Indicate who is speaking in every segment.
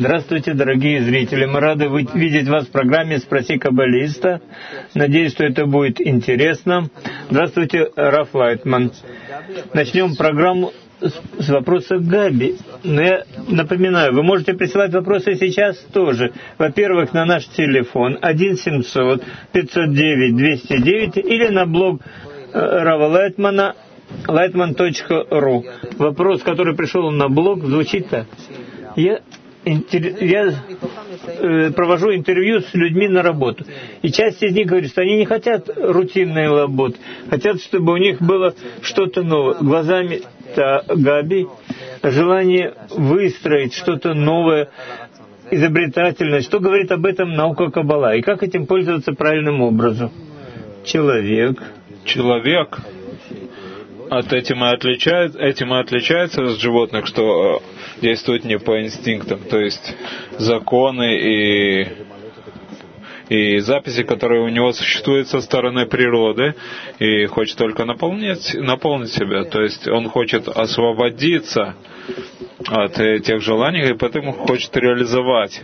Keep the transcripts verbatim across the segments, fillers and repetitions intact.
Speaker 1: Здравствуйте, дорогие зрители. Мы рады видеть вас в программе «Спроси каббалиста». Надеюсь, что это будет интересно. Здравствуйте, Раф Лайтман. Начнем программу с вопроса Габи. Но я напоминаю, вы можете присылать вопросы сейчас тоже. Во-первых, на наш телефон один семьсот пятьсот девять двести девять или на блог Рава Лайтмана лайтман точка ру. Вопрос, который пришел на блог, звучит так. Я, я э, провожу интервью с людьми на работу. И часть из них говорит, что они не хотят рутинной работы. Хотят, чтобы у них было что-то новое. Глазами Габи желание выстроить что-то новое, изобретательное. Что говорит об этом наука Каббала? И как этим пользоваться правильным образом? Человек.
Speaker 2: Человек от этим и отличает, этим и отличается от животных, что действует не по инстинктам, то есть законы и, и записи, которые у него существуют со стороны природы, и хочет только наполнить, наполнить себя, то есть он хочет освободиться от тех желаний, и поэтому хочет реализовать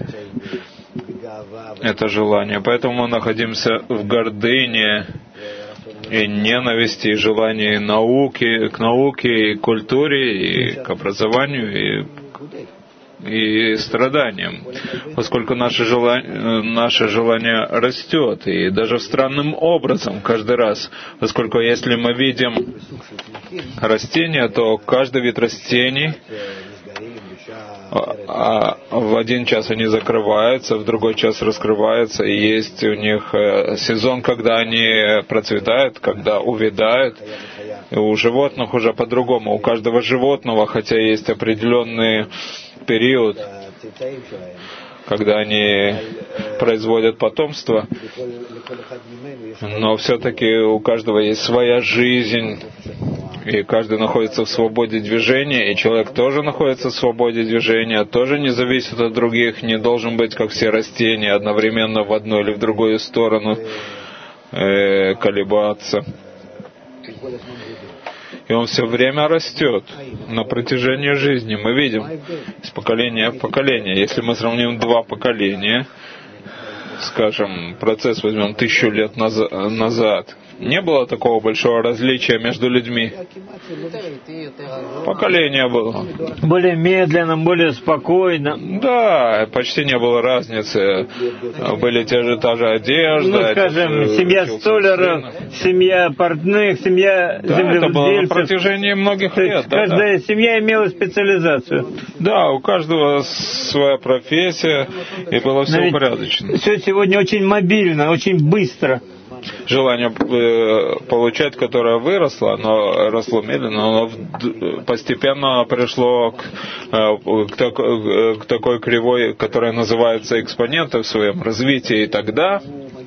Speaker 2: это желание. Поэтому мы находимся в гордыне и ненависти, и желании науки, к науке, и к культуре, и к образованию, и, и страданиям, поскольку наше желание, наше желание растет, и даже странным образом каждый раз, поскольку если мы видим растения, то каждый вид растений, а в один час они закрываются, в другой час раскрываются, и есть у них сезон, когда они процветают, когда увядают. И у животных уже по-другому. У каждого животного, хотя есть определенный период, когда они производят потомство, но все-таки у каждого есть своя жизнь, и каждый находится в свободе движения, и человек тоже находится в свободе движения, тоже не зависит от других, не должен быть, как все растения, одновременно в одну или в другую сторону э, колебаться. И он все время растет на протяжении жизни. Мы видим из поколения в поколение. Если мы сравним два поколения, скажем, процесс возьмем тысячу лет назад, не было такого большого различия между людьми. Поколение было.
Speaker 1: Более медленно, более спокойно.
Speaker 2: Да, почти не было разницы. Были те же, та же одежда.
Speaker 1: Ну, скажем, семья столяров, семья портных, семья
Speaker 2: да,
Speaker 1: землевладельцев.
Speaker 2: Это было на протяжении многих лет. Да,
Speaker 1: каждая
Speaker 2: да.
Speaker 1: семья имела специализацию.
Speaker 2: Да, у каждого своя профессия, и было все упорядочено.
Speaker 1: Все сегодня очень мобильно, очень быстро.
Speaker 2: Желание э, получать, которое выросло, оно росло медленно, оно постепенно пришло к, э, к, так, э, к такой кривой, которая называется экспоненты в своем развитии. И тогда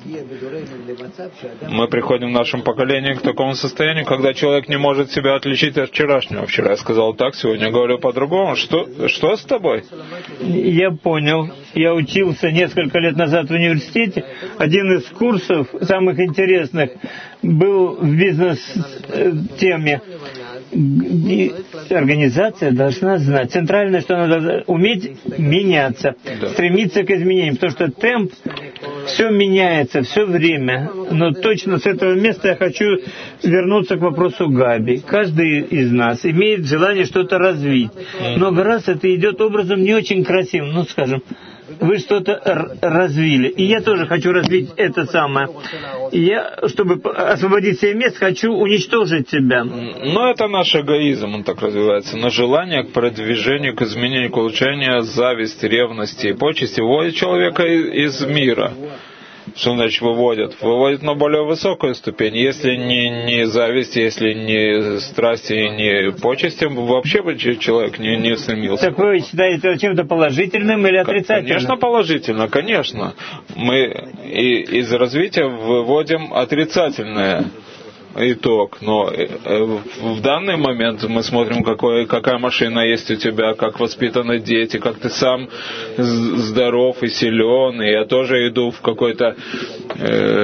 Speaker 2: мы приходим в нашем поколении к такому состоянию, когда человек не может себя отличить от вчерашнего. Вчера я сказал так, сегодня говорю по-другому. Что, что с тобой?
Speaker 1: Я понял. Я учился несколько лет назад в университете. Один из курсов, самых интересных, был в бизнес-теме. И организация должна знать. Центральное, что она должна уметь меняться, да. Стремиться к изменениям. Потому что темп, все меняется, все время. Но точно с этого места я хочу вернуться к вопросу Габи. Каждый из нас имеет желание что-то развить. Много раз это идет образом не очень красивым. Ну, скажем, вы что-то развили. И я тоже хочу развить это самое. И я, чтобы освободить себе место, хочу уничтожить себя.
Speaker 2: Но это наш эгоизм, он так развивается. Но желание к продвижению, к изменению, к улучшению, зависть, ревности и почести выводит человека из мира. Что значит выводят? Выводят на более высокую ступень. Если не, не зависть, если не страсти, не почести, вообще бы человек не, не стремился.
Speaker 1: Так вы считаете это чем-то положительным или отрицательным?
Speaker 2: Конечно, положительно, конечно. Мы и, из развития выводим отрицательное. Итог. Но в данный момент мы смотрим, какой, какая машина есть у тебя, как воспитаны дети, как ты сам здоров и силен. И я тоже иду в какой-то э,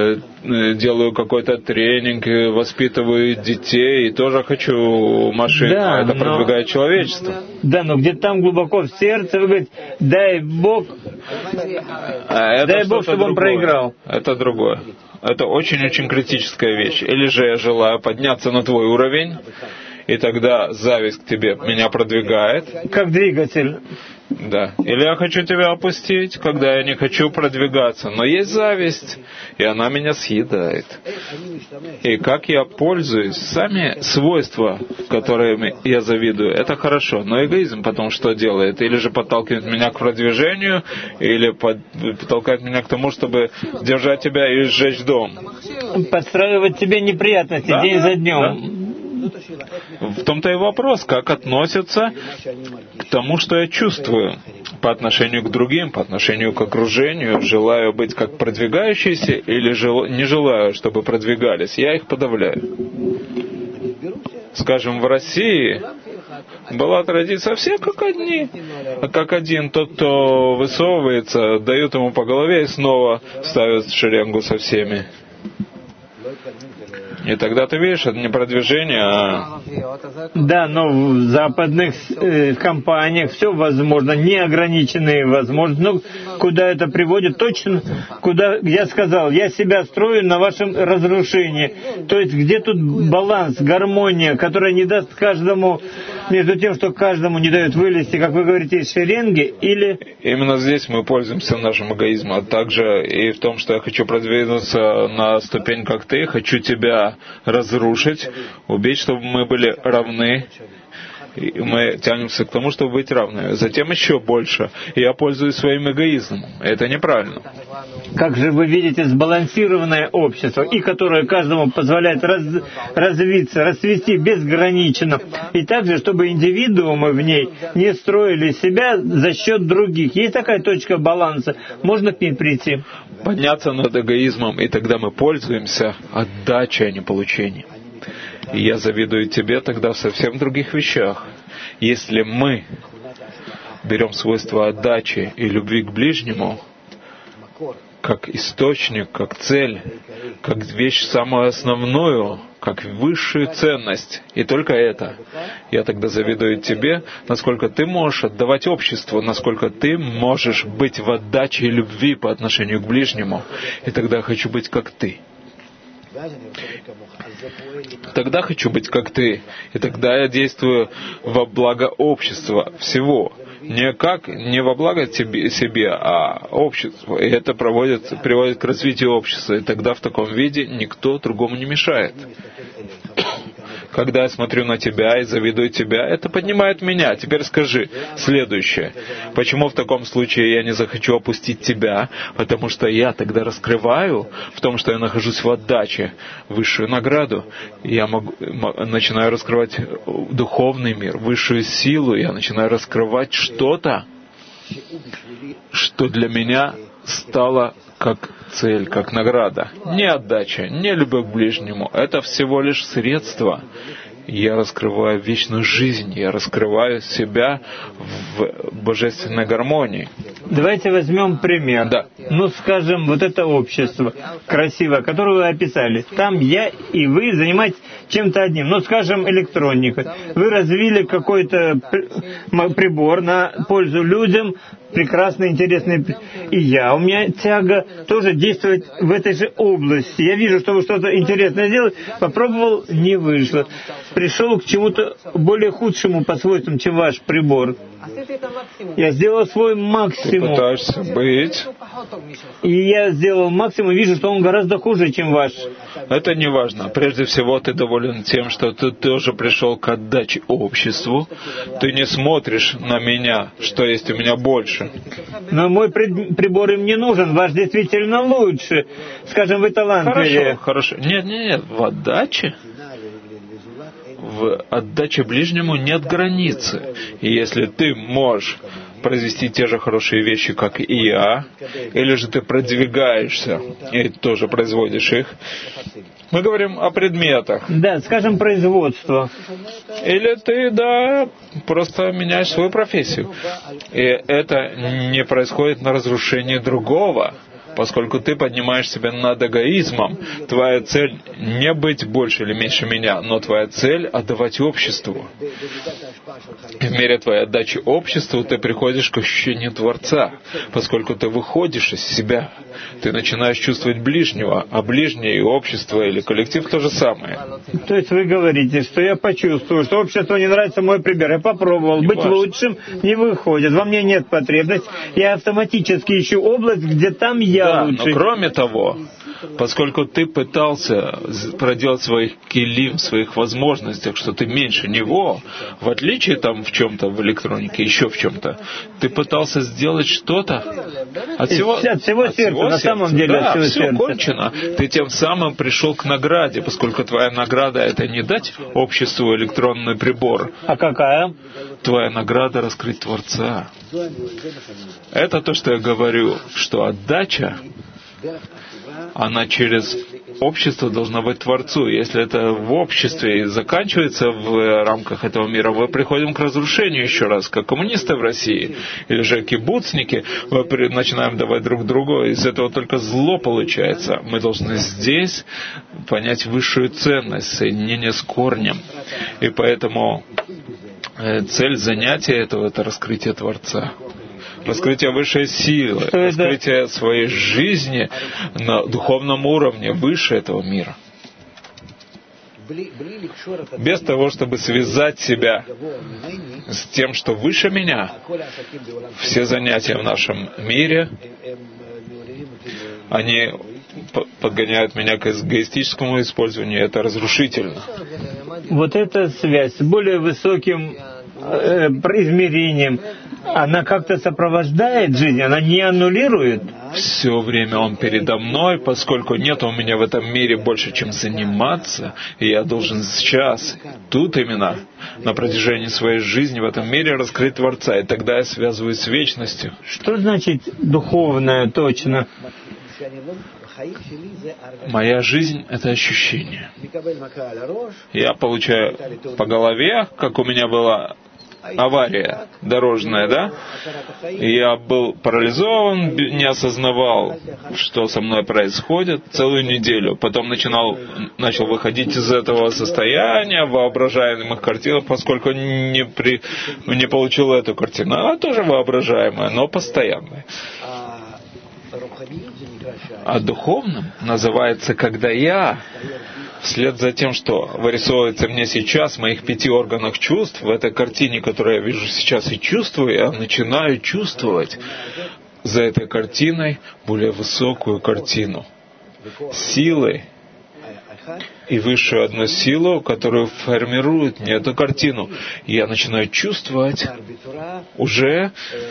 Speaker 2: делаю какой-то тренинг, воспитываю детей, и тоже хочу машину,
Speaker 1: да,
Speaker 2: а это
Speaker 1: но...
Speaker 2: продвигает человечество.
Speaker 1: Да, но где-то там глубоко в сердце вы говорите, дай Бог,
Speaker 2: а
Speaker 1: дай Бог, чтобы другое. Он проиграл.
Speaker 2: Это другое. Это очень-очень критическая вещь. Или же я желаю подняться на твой уровень, и тогда зависть к тебе меня продвигает.
Speaker 1: Как двигатель.
Speaker 2: Да. Или я хочу тебя опустить, когда я не хочу продвигаться. Но есть зависть, и она меня съедает. И как я пользуюсь, сами свойства, которыми я завидую, это хорошо. Но эгоизм потом что делает? Или же подталкивает меня к продвижению, или подталкивает меня к тому, чтобы держать тебя и сжечь дом.
Speaker 1: Подстраивать тебе неприятности да, день за днем.
Speaker 2: Да. В том-то и вопрос, как относятся к тому, что я чувствую по отношению к другим, по отношению к окружению. Желаю быть как продвигающиеся или жел... не желаю, чтобы продвигались. Я их подавляю. Скажем, в России была традиция, все как одни. Как один, тот, кто высовывается, дают ему по голове и снова ставят в шеренгу со всеми. И тогда ты видишь, это не продвижение, а...
Speaker 1: Да, но в западных э, компаниях все возможно, неограниченные возможности. Ну, куда это приводит? Точно, куда я сказал, я себя строю на вашем разрушении. То есть, где тут баланс, гармония, которая не даст каждому, между тем, что каждому не дает вылезти, как вы говорите, из шеренги, или...
Speaker 2: Именно здесь мы пользуемся нашим эгоизмом, а также и в том, что я хочу продвинуться на ступень, как ты, хочу тебя разрушить, убить, чтобы мы были равны. И мы тянемся к тому, чтобы быть равными. Затем еще больше. Я пользуюсь своим эгоизмом. Это неправильно.
Speaker 1: Как же вы видите сбалансированное общество, и которое каждому позволяет раз, развиться, расцвести безгранично. И также, чтобы индивидуумы в ней не строили себя за счет других. Есть такая точка баланса. Можно к ней прийти?
Speaker 2: Подняться над эгоизмом, и тогда мы пользуемся отдачей, а не получением. И я завидую тебе тогда в совсем других вещах. Если мы берем свойства отдачи и любви к ближнему, как источник, как цель, как вещь самую основную, как высшую ценность, и только это, я тогда завидую тебе, насколько ты можешь отдавать обществу, насколько ты можешь быть в отдаче и любви по отношению к ближнему, и тогда я хочу быть как ты. Тогда хочу быть как ты, и тогда я действую во благо общества всего. Не как, не во благо тебе, себе, а обществу. И это проводит, приводит к развитию общества. И тогда в таком виде никто другому не мешает. Когда я смотрю на тебя и завидую тебя, это поднимает меня. Теперь скажи следующее. Почему в таком случае я не захочу опустить тебя? Потому что я тогда раскрываю в том, что я нахожусь в отдаче, высшую награду. Я могу, начинаю раскрывать духовный мир, высшую силу. Я начинаю раскрывать что-то, что для меня стало как цель, как награда. Не отдача, не любовь к ближнему. Это всего лишь средство. Я раскрываю вечную жизнь, я раскрываю себя в божественной гармонии.
Speaker 1: Давайте возьмем пример.
Speaker 2: Да.
Speaker 1: Ну, скажем, вот это общество красивое, которое вы описали. Там я и вы занимаетесь чем-то одним. Ну, скажем, электроника. Вы развили какой-то прибор на пользу людям, прекрасный, интересный. И я, у меня тяга тоже действовать в этой же области. Я вижу, что вы что-то интересное делаете, попробовал, не вышло. Пришел к чему-то более худшему по свойствам, чем ваш прибор. Я сделал свой максимум.
Speaker 2: Ты пытаешься быть.
Speaker 1: И я сделал максимум, и вижу, что он гораздо хуже, чем ваш.
Speaker 2: Это не важно. Прежде всего, ты доволен тем, что ты тоже пришел к отдаче обществу. Ты не смотришь на меня, что есть у меня больше.
Speaker 1: Но мой прибор им не нужен. Ваш действительно лучше. Скажем, вы талантливее.
Speaker 2: Хорошо, хорошо. Нет, нет, нет. В отдаче? В отдаче ближнему нет границы. И если ты можешь произвести те же хорошие вещи, как и я, или же ты продвигаешься и тоже производишь их, мы говорим о предметах.
Speaker 1: Да, скажем, производство.
Speaker 2: Или ты, да, просто меняешь свою профессию. И это не происходит на разрушение другого. Поскольку ты поднимаешь себя над эгоизмом, твоя цель не быть больше или меньше меня, но твоя цель — отдавать обществу. И в мере твоей отдачи обществу ты приходишь к ощущению Творца, поскольку ты выходишь из себя. Ты начинаешь чувствовать ближнего, а ближнее и общество или коллектив то же самое.
Speaker 1: То есть вы говорите, что я почувствую, что обществу не нравится мой пример. Я попробовал не быть важно. Лучшим, не выходит. Во мне нет потребности. Я автоматически ищу область, где там я
Speaker 2: да,
Speaker 1: лучший.
Speaker 2: Но кроме того, поскольку ты пытался проделать своих килим, своих возможностях, что ты меньше него, в отличие там в чем-то, в электронике, еще в чем-то, ты пытался сделать что-то от всего,
Speaker 1: от всего
Speaker 2: от
Speaker 1: сердца,
Speaker 2: всего
Speaker 1: на
Speaker 2: сердца.
Speaker 1: самом деле,
Speaker 2: да,
Speaker 1: от всего
Speaker 2: все
Speaker 1: сердца.
Speaker 2: кончено. Ты тем самым пришел к награде, поскольку твоя награда — это не дать обществу электронный прибор.
Speaker 1: А какая?
Speaker 2: Твоя награда — раскрыть Творца. Это то, что я говорю, что отдача, она через общество должна быть Творцу. Если это в обществе и заканчивается в рамках этого мира, мы приходим к разрушению еще раз, как коммунисты в России, или же кибуцники, мы начинаем давать друг другу, из этого только зло получается. Мы должны здесь понять высшую ценность, соединение с корнем. И поэтому цель занятия этого — это раскрытие Творца. Раскрытие высшей силы,
Speaker 1: что
Speaker 2: раскрытие
Speaker 1: это?
Speaker 2: Своей жизни на духовном уровне, выше этого мира. Без того, чтобы связать себя с тем, что выше меня, все занятия в нашем мире, они подгоняют меня к эгоистическому использованию, это разрушительно.
Speaker 1: Вот эта связь с более высоким э, измерением, она как-то сопровождает жизнь, она не аннулирует.
Speaker 2: Все время Он передо мной, поскольку нет у меня в этом мире больше, чем заниматься, и я должен сейчас, тут именно, на протяжении своей жизни в этом мире раскрыть Творца, и тогда я связываюсь с вечностью.
Speaker 1: Что значит духовное точно?
Speaker 2: Моя жизнь — это ощущение. Я получаю по голове, как у меня была авария дорожная, да? И я был парализован, не осознавал, что со мной происходит целую неделю. Потом начинал, начал выходить из этого состояния воображаемых картин, поскольку не, при, не получил эту картину. Она тоже воображаемая, но постоянная. А духовным называется, когда я, вслед за тем, что вырисовывается мне сейчас в моих пяти органах чувств, в этой картине, которую я вижу сейчас и чувствую, я начинаю чувствовать за этой картиной более высокую картину. Силы и высшую одну силу, которую формирует мне эту картину. И я начинаю чувствовать уже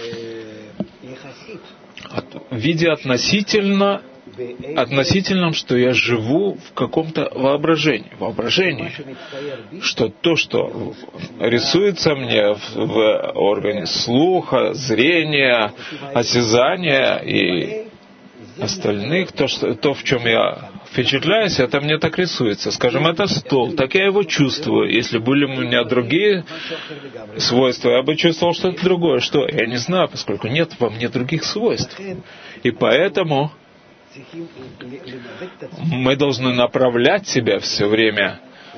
Speaker 2: в виде относительно, относительном, что я живу в каком-то воображении. Воображении, что то, что рисуется мне в, в органе слуха, зрения, осязания и остальных, то, что, то, в чем я впечатляюсь, это мне так рисуется. Скажем, это стол, так я его чувствую. Если были у меня другие свойства, я бы чувствовал что-то другое. Что? Я не знаю, поскольку нет во мне других свойств. И поэтому мы должны направлять себя все время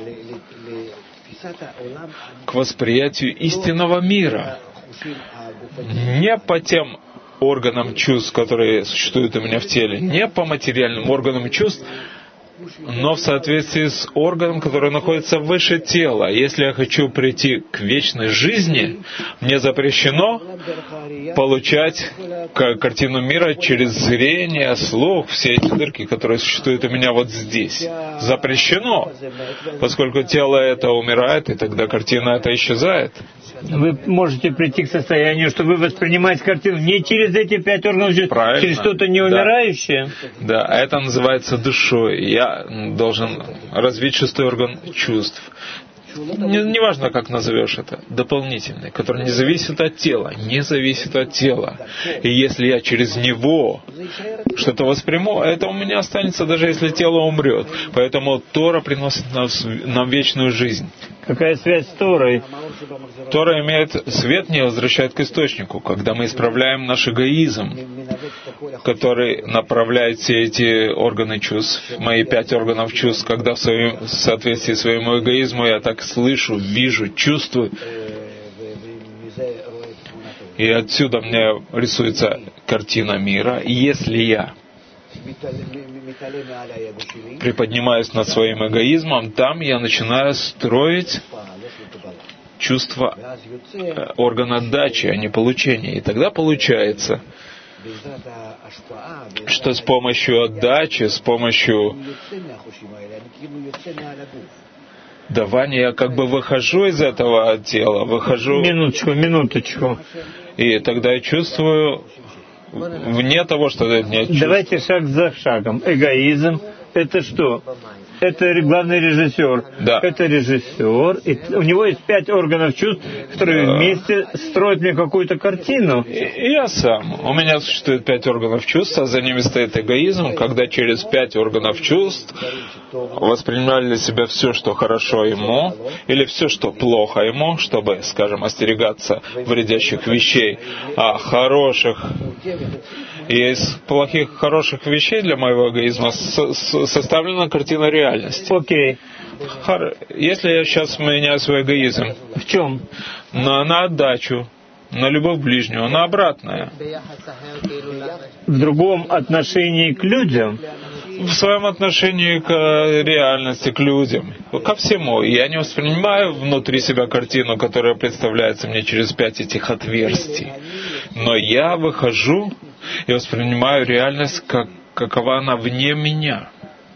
Speaker 2: к восприятию истинного мира. Не по тем органам чувств, которые существуют у меня в теле, не по материальным органам чувств, но в соответствии с органом, который находится выше тела. Если я хочу прийти к вечной жизни, мне запрещено получать картину мира через зрение, слух, все эти дырки, которые существуют у меня вот здесь. Запрещено, поскольку тело это умирает, и тогда картина эта исчезает.
Speaker 1: Вы можете прийти к состоянию, что вы воспринимаете картину не через эти пять органов,
Speaker 2: правильно,
Speaker 1: через что-то неумирающее.
Speaker 2: Да, да, это называется душой. Я должен развить шестой орган чувств. Неважно, не как назовешь это, дополнительный, который не зависит от тела, не зависит от тела. И если я через него что-то восприму, это у меня останется, даже если тело умрет. Поэтому Тора приносит нам, нам вечную жизнь.
Speaker 1: Какая связь с Торой?
Speaker 2: Тора имеет свет, не возвращает к источнику. Когда мы исправляем наш эгоизм, который направляет все эти органы чувств, мои пять органов чувств, когда в, своем, в соответствии своему эгоизму я так слышу, вижу, чувствую, и отсюда мне рисуется картина мира. И если я приподнимаюсь над своим эгоизмом, там я начинаю строить чувство органа отдачи, а не получения. И тогда получается, что с помощью отдачи, с помощью давания я как бы выхожу из этого тела, выхожу...
Speaker 1: Минуточку, минуточку.
Speaker 2: И тогда я чувствую вне того, что дает мне чувство.
Speaker 1: Давайте шаг за шагом. Эгоизм — это что? Это главный режиссер.
Speaker 2: Да.
Speaker 1: Это режиссер. И у него есть пять органов чувств, которые да. вместе строят мне какую-то картину.
Speaker 2: И, и я сам. У меня существует пять органов чувств, а за ними стоит эгоизм, когда через пять органов чувств воспринимали для себя все, что хорошо ему, или все, что плохо ему, чтобы, скажем, остерегаться вредящих вещей, а хороших. И из плохих, хороших вещей для моего эгоизма со- со- составлена картина реальности.
Speaker 1: Окей.
Speaker 2: Хор... Если я сейчас меняю свой эгоизм...
Speaker 1: В чем?
Speaker 2: На, на отдачу, на любовь ближнего, на обратное.
Speaker 1: В другом отношении к людям?
Speaker 2: В своем отношении к реальности, к людям, ко всему. Я не воспринимаю внутри себя картину, которая представляется мне через пять этих отверстий. Но я выхожу и воспринимаю реальность, как, какова она вне меня.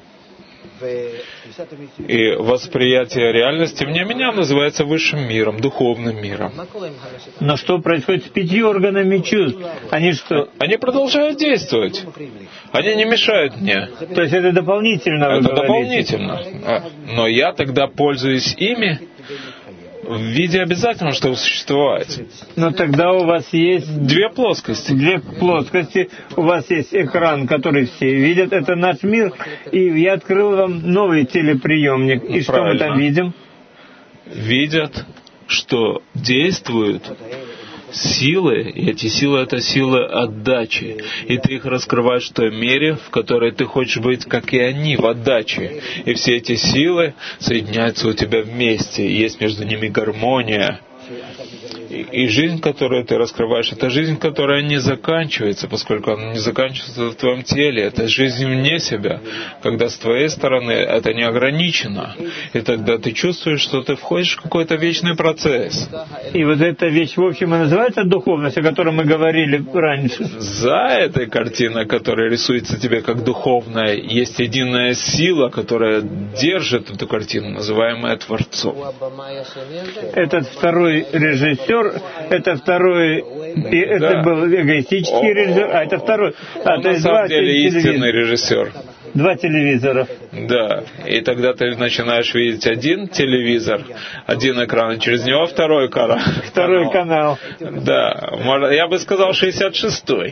Speaker 2: И восприятие реальности вне меня называется высшим миром, духовным миром.
Speaker 1: Но что происходит с пятью органами чувств? Они что?
Speaker 2: Они продолжают действовать. Они не мешают мне.
Speaker 1: То есть это дополнительно?
Speaker 2: Это дополнительно. Но я тогда пользуюсь ими в виде обязательного, чтобы существовать.
Speaker 1: Но тогда у вас есть...
Speaker 2: Две плоскости.
Speaker 1: Две плоскости. У вас есть экран, который все видят. Это наш мир. И я открыл вам новый телеприемник. И что мы там видим?
Speaker 2: Видят, что действуют силы, и эти силы — это силы отдачи. И ты их раскрываешь в той мере, в которой ты хочешь быть, как и они, в отдаче. И все эти силы соединяются у тебя вместе, и есть между ними гармония. И, и жизнь, которую ты раскрываешь, это жизнь, которая не заканчивается, поскольку она не заканчивается в твоем теле. Это жизнь вне себя, когда с твоей стороны это не ограничено. И тогда ты чувствуешь, что ты входишь в какой-то вечный процесс.
Speaker 1: И вот эта вещь, в общем, и называется духовность, о которой мы говорили раньше.
Speaker 2: За этой картиной, которая рисуется тебе как духовная, есть единая сила, которая держит эту картину, называемая Творцом.
Speaker 1: Этот второй режиссер, это второй, и это да. был эгоистический режиссер, а это второй. А,
Speaker 2: Он
Speaker 1: то
Speaker 2: на
Speaker 1: есть
Speaker 2: самом
Speaker 1: два
Speaker 2: деле
Speaker 1: телевизора.
Speaker 2: истинный режиссер.
Speaker 1: Два телевизора.
Speaker 2: Да, и тогда ты начинаешь видеть один телевизор, один экран, и через него второй канал.
Speaker 1: Второй канал.
Speaker 2: Да, я бы сказал шестьдесят шестой.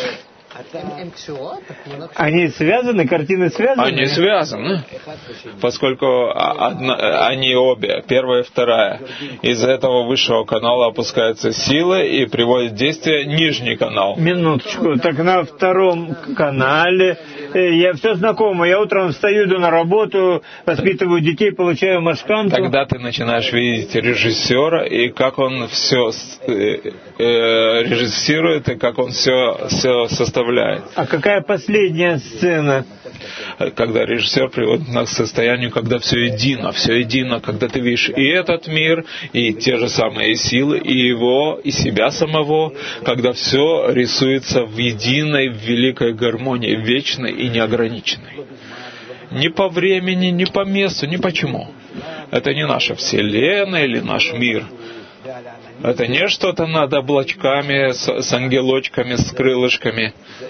Speaker 1: Они связаны, картины связаны?
Speaker 2: Они связаны, поскольку одна, они обе, первая и вторая. Из этого высшего канала опускаются силы и приводит в действие нижний канал.
Speaker 1: Минуточку, так на втором канале я все знакомо. Я утром встаю, иду на работу, воспитываю детей, получаю машканту.
Speaker 2: Тогда ты начинаешь видеть режиссера и как он все режиссирует и как он все, все составляет.
Speaker 1: А какая последняя сцена?
Speaker 2: Когда режиссер приводит нас к состоянию, когда все едино, все едино, когда ты видишь и этот мир, и те же самые силы, и его, и себя самого, когда все рисуется в единой, в великой гармонии, вечной и неограниченной. Ни по времени, ни по месту, ни почему. Это не наша Вселенная или наш мир. Это не что-то над облачками, с, с ангелочками, с крылышками.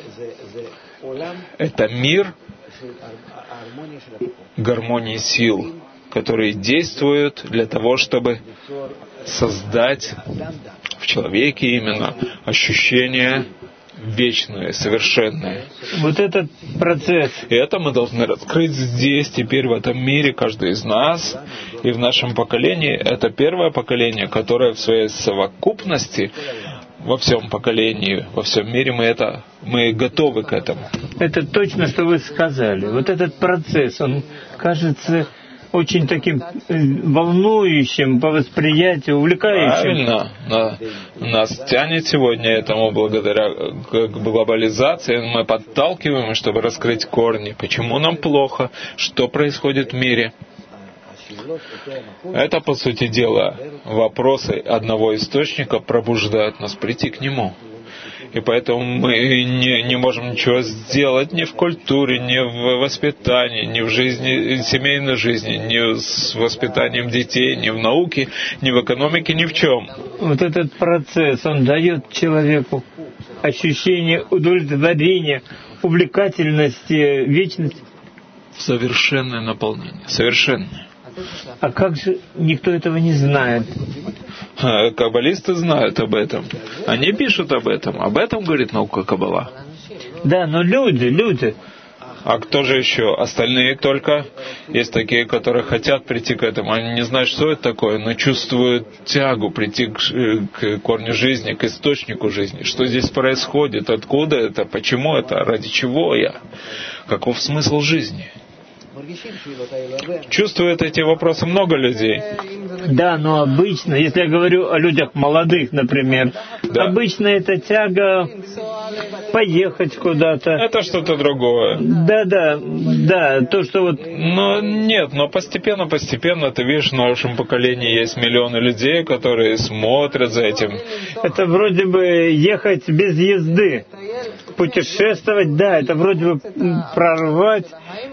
Speaker 2: Это мир гармонии сил, которые действуют для того, чтобы создать в человеке именно ощущение вечное, совершенное.
Speaker 1: Вот этот процесс.
Speaker 2: И это мы должны раскрыть здесь, теперь, в этом мире, каждый из нас. И в нашем поколении, это первое поколение, которое в своей совокупности, во всем поколении, во всем мире, мы, это, мы готовы к этому.
Speaker 1: Это точно, что вы сказали. Вот этот процесс, он кажется очень таким волнующим по восприятию, увлекающим.
Speaker 2: Правильно. Нас тянет сегодня этому благодаря глобализации. Мы подталкиваем, чтобы раскрыть корни. Почему нам плохо? Что происходит в мире? Это, по сути дела, вопросы одного источника пробуждают нас прийти к нему. И поэтому мы не, не можем ничего сделать ни в культуре, ни в воспитании, ни в жизни, семейной жизни, ни с воспитанием детей, ни в науке, ни в экономике, ни в чем.
Speaker 1: Вот этот процесс, он дает человеку ощущение удовлетворения, увлекательности, вечности.
Speaker 2: Совершенное наполнение. Совершенное.
Speaker 1: А как же никто этого не знает?
Speaker 2: Каббалисты знают об этом. Они пишут об этом. Об этом говорит наука Каббала.
Speaker 1: Да, но люди, люди.
Speaker 2: А кто же еще? Остальные только. Есть такие, которые хотят прийти к этому. Они не знают, что это такое, но чувствуют тягу прийти к, к корню жизни, к источнику жизни. Что здесь происходит? Откуда это? Почему это? Ради чего я? Каков смысл жизни? Чувствуют эти вопросы много людей.
Speaker 1: Да, но обычно, если я говорю о людях молодых, например, да. Обычно это тяга поехать куда-то.
Speaker 2: Это что-то другое.
Speaker 1: Да, да, да, то, что вот...
Speaker 2: Но нет, но постепенно, постепенно, ты видишь, в нашем поколении есть миллионы людей, которые смотрят за этим.
Speaker 1: Это вроде бы ехать без езды, путешествовать, да, это вроде бы прорвать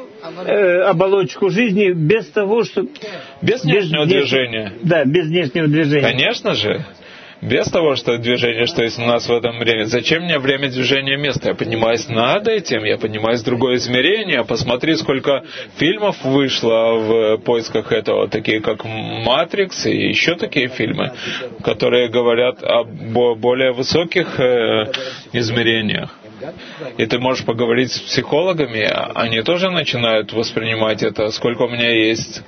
Speaker 1: Э, оболочку жизни без того, что...
Speaker 2: Без внешнего без, движения.
Speaker 1: Да, без внешнего движения.
Speaker 2: Конечно же. Без того, что движение, что есть у нас в этом времени. Зачем мне время движения места? Я поднимаюсь над этим, я поднимаюсь в другое измерение. Посмотри, сколько фильмов вышло в поисках этого, такие как «Матрикс» и еще такие фильмы, которые говорят о более высоких э, измерениях. И ты можешь поговорить с психологами, они тоже начинают воспринимать это. Сколько у меня есть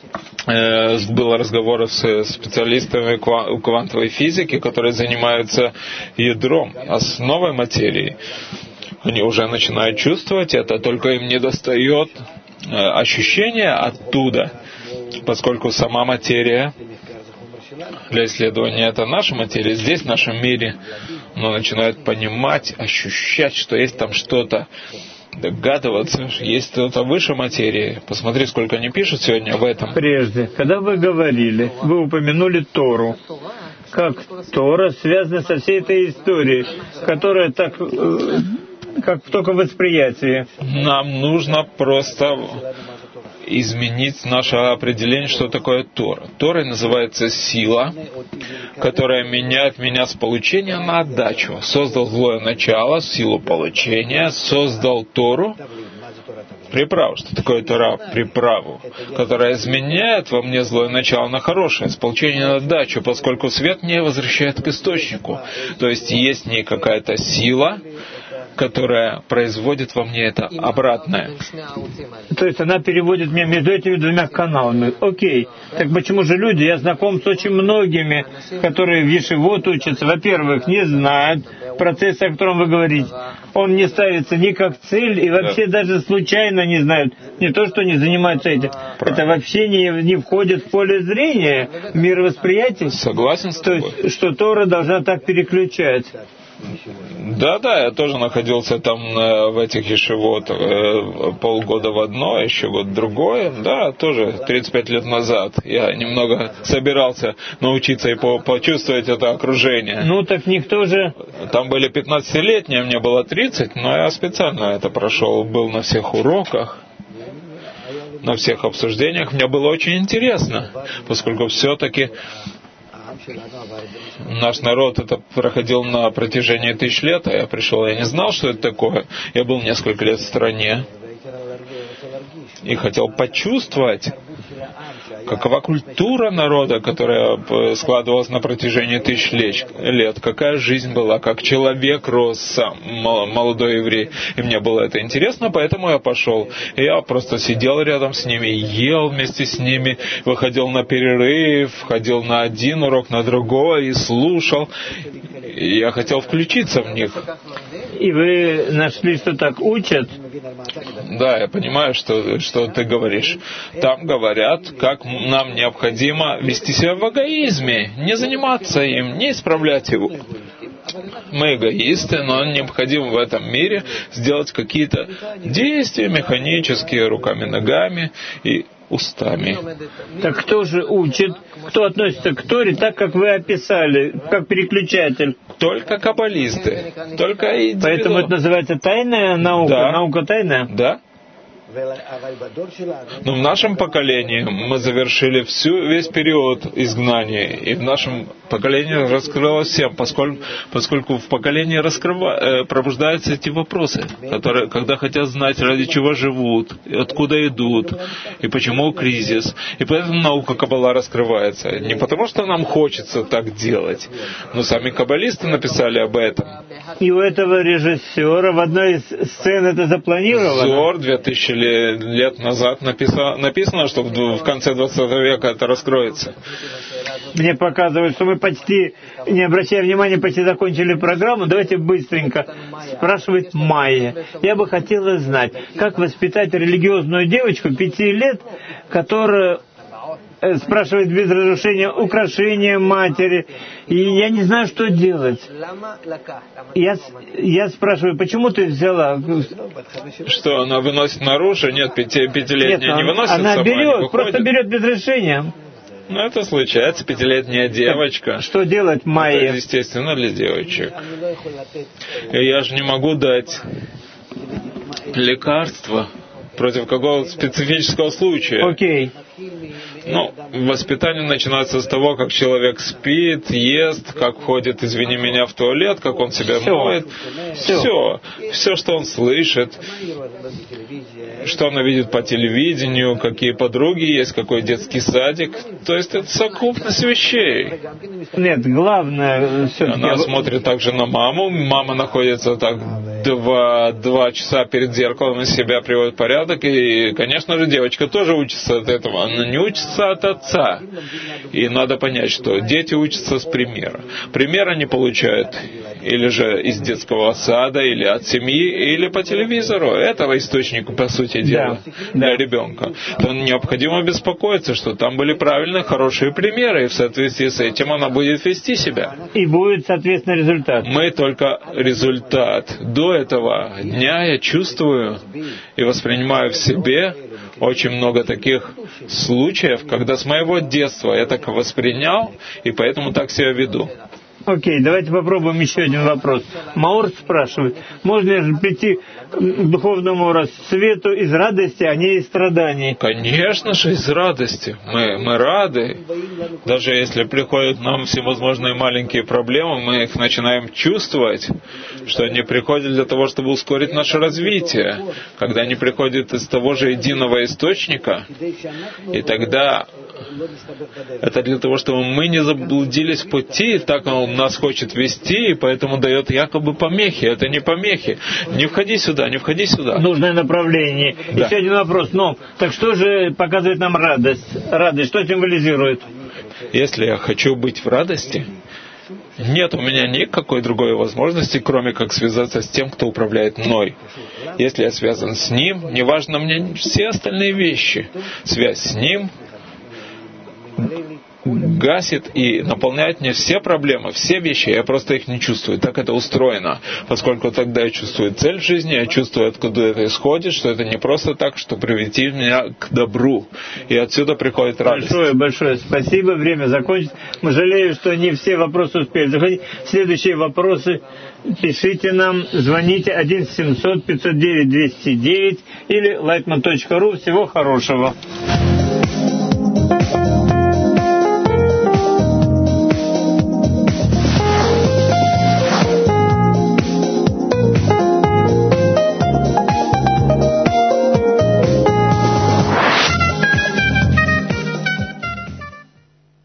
Speaker 2: э, было разговоров с специалистами квантовой физики, которые занимаются ядром, основой материи. Они уже начинают чувствовать это, только им не достает э, ощущения оттуда, поскольку сама материя для исследования это наша материя, здесь, в нашем мире, но начинают понимать, ощущать, что есть там что-то, догадываться, что есть что-то выше материи. Посмотри, сколько они пишут сегодня об этом.
Speaker 1: Прежде, когда вы говорили, вы упомянули Тору. Как Тора связана со всей этой историей, которая так, как только восприятие.
Speaker 2: Нам нужно просто изменить наше определение, что такое Тора. Торой называется сила, которая меняет меня с получения на отдачу. Создал злое начало, силу получения, создал Тору, приправу. Что такое Тора? Приправу, которая изменяет во мне злое начало на хорошее, с получения на отдачу, поскольку свет не возвращает к источнику. То есть есть в ней какая-то сила, которая производит во мне это обратное.
Speaker 1: То есть она переводит меня между этими двумя каналами. Окей. Так почему же люди, я знаком с очень многими, которые в Ешивот учатся, во-первых, не знают процесса, о котором вы говорите. Он не ставится ни как цель, и вообще да. даже случайно не знают. Не то, что не занимаются этим. Правильно. Это вообще не, не входит в поле зрения мировосприятия.
Speaker 2: Согласен с тобой.
Speaker 1: То есть, что Тора должна так переключать.
Speaker 2: Да-да, я тоже находился там э, в этих ешивот э, полгода в одно, еще год в другое. Да, тоже тридцать пять лет назад. Я немного собирался научиться и по- почувствовать это окружение.
Speaker 1: Ну, так никто же...
Speaker 2: Там были пятнадцатилетние, мне было тридцать, но я специально это прошел, был на всех уроках, на всех обсуждениях. Мне было очень интересно, поскольку все-таки наш народ это проходил на протяжении тысяч лет, а я пришел, я не знал, что это такое. Я был несколько лет в стране и хотел почувствовать какова культура народа, которая складывалась на протяжении тысяч лет, какая жизнь была, как человек рос сам, молодой еврей. И мне было это интересно, поэтому я пошел. И я просто сидел рядом с ними, ел вместе с ними, выходил на перерыв, ходил на один урок, на другой и слушал. И я хотел включиться в них.
Speaker 1: И вы нашли, что так учат?
Speaker 2: Да, я понимаю, что, что ты говоришь. Там говорят, как нам необходимо вести себя в эгоизме, не заниматься им, не исправлять его. Мы эгоисты, но необходимо в этом мире сделать какие-то действия механические, руками-ногами и устами.
Speaker 1: Так кто же учит? Кто относится к Торе так, как вы описали, как переключатель?
Speaker 2: Только каббалисты. Только индивиду.
Speaker 1: Поэтому это называется тайная наука?
Speaker 2: Да.
Speaker 1: Наука тайная?
Speaker 2: Да. Но в нашем поколении мы завершили всю, весь период изгнания, и в нашем поколении раскрылось всем, поскольку, поскольку в поколении раскрыва, э, пробуждаются эти вопросы, которые, когда хотят знать, ради чего живут, откуда идут, и почему кризис. И поэтому наука Каббала раскрывается. Не потому, что нам хочется так делать, но сами каббалисты написали об этом.
Speaker 1: И у этого режиссера в одной из сцен это запланировано?
Speaker 2: Зор две тысячи лет назад написано, написано, что в, в конце двадцатого века это раскроется.
Speaker 1: Мне показывают, что мы почти, не обращая внимания, почти закончили программу. Давайте быстренько. Спрашивает Майя. Я бы хотела знать, как воспитать религиозную девочку пяти лет, которая спрашивает без разрешения украшения матери. И я не знаю, что делать. Я, я спрашиваю, почему ты взяла?
Speaker 2: Что, она выносит наружу? Нет, пяти, пятилетняя
Speaker 1: Нет,
Speaker 2: не выносит
Speaker 1: она
Speaker 2: сама,
Speaker 1: берет,
Speaker 2: не
Speaker 1: просто берет без разрешения.
Speaker 2: Ну, это случается, пятилетняя девочка.
Speaker 1: Что делать, Майя?
Speaker 2: Это естественно для девочек. И я же не могу дать лекарства против какого-то специфического случая.
Speaker 1: Окей.
Speaker 2: Ну, воспитание начинается с того, как человек спит, ест, как ходит, извини меня, в туалет, как он себя
Speaker 1: Все.
Speaker 2: моет.
Speaker 1: Все.
Speaker 2: Все. Все, что он слышит, что она видит по телевидению, какие подруги есть, какой детский садик. То есть это совокупность вещей.
Speaker 1: Нет, главное... Все-таки...
Speaker 2: Она смотрит также на маму. Мама находится так два, два часа перед зеркалом, и себя приводит в порядок. И, конечно же, девочка тоже учится от этого. Она не учится от отца. И надо понять, что дети учатся с примера. Пример они получают или же из детского сада, или от семьи, или по телевизору. Этого источника, по сути дела,
Speaker 1: да,
Speaker 2: для
Speaker 1: да.
Speaker 2: ребенка. То необходимо беспокоиться, что там были правильные, хорошие примеры, и в соответствии с этим она будет вести себя.
Speaker 1: И будет, соответственно, результат.
Speaker 2: Мы только результат. До этого дня я чувствую и воспринимаю в себе очень много таких случаев, когда с моего детства я так воспринял, и поэтому так себя веду.
Speaker 1: Окей, давайте попробуем еще один вопрос. Маур спрашивает, можно ли прийти к духовному расцвету из радости, а не из страданий?
Speaker 2: Конечно же, из радости. Мы, мы рады. Даже если приходят нам всевозможные маленькие проблемы, мы их начинаем чувствовать, что они приходят для того, чтобы ускорить наше развитие. Когда они приходят из того же единого источника, и тогда это для того, чтобы мы не заблудились в пути, так он нас хочет вести, и поэтому дает якобы помехи. Это не помехи. Не входи сюда, не входи сюда.
Speaker 1: Нужное направление.
Speaker 2: Да.
Speaker 1: Еще один вопрос. Ну, так что же показывает нам радость? Радость, что символизирует?
Speaker 2: Если я хочу быть в радости, нет у меня никакой другой возможности, кроме как связаться с тем, кто управляет мной. Если я связан с Ним, неважно мне все остальные вещи. Связь с Ним гасит и наполняет мне все проблемы, все вещи, я просто их не чувствую. Так это устроено. Поскольку тогда я чувствую цель в жизни, я чувствую, откуда это исходит, что это не просто так, что приведет меня к добру. И отсюда приходит радость.
Speaker 1: Большое, большое спасибо. Время закончится. Мы жалеем, что не все вопросы успели заходить. Следующие вопросы пишите нам, звоните один семьсот пятьсот девять двести девять или лайтман точка ру. Всего хорошего.